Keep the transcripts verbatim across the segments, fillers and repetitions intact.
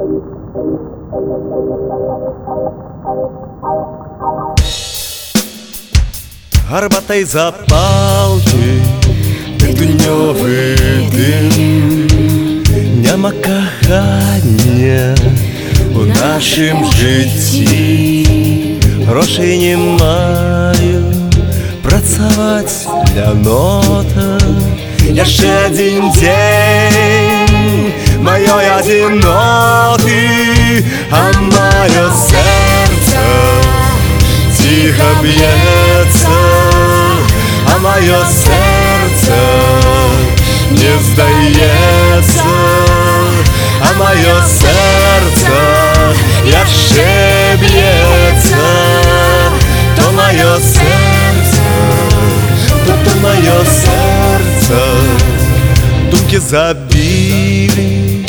Гарбатай запалки, тытунёвы дым. Няма кахання у нашым жыцці. Грошай не маю працаваць для нота. Яшчэ адзін дзень маёй адзіноты, а маё сэрца ціха б'ецца, а маё сэрца не здаецца, а маё сэрца яшчэ б'ецца. То маё сэрца, то то маё сэрца. Думкі забілі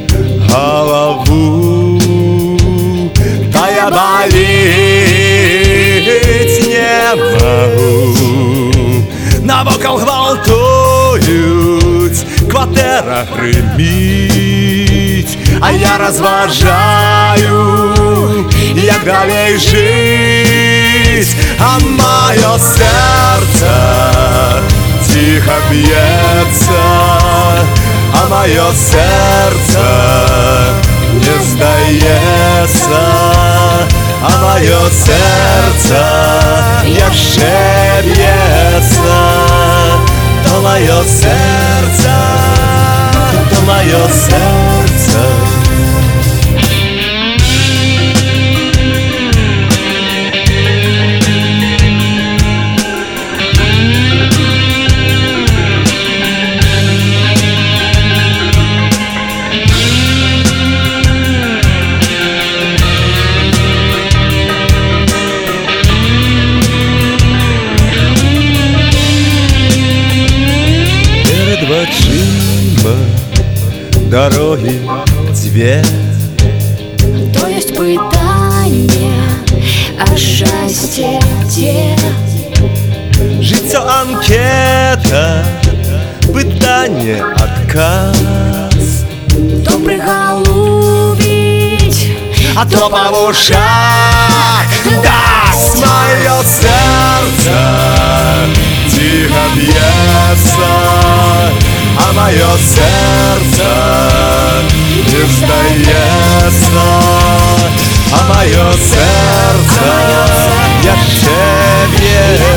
галаву, тая баліць не магу. Навокал гвалтуюць, кватэра грыміць, а я разважаю, як далей жыць. А маё сэрца ціха б'ецца, а маё сэрца не здаецца, а маё сэрца яшчэ б'ецца. То маё сэрца, то маё сэрца. Вачыма дороги дзве. То есть пытанне, а шчасце дзе? Жыццё анкета, пытанне адказ. То прыгалубіць, а то па вушах даст. Маё сэрца ціха б'ецца, а маё сэрца не здаецца, а маё сэрца яшчэ б'ецца.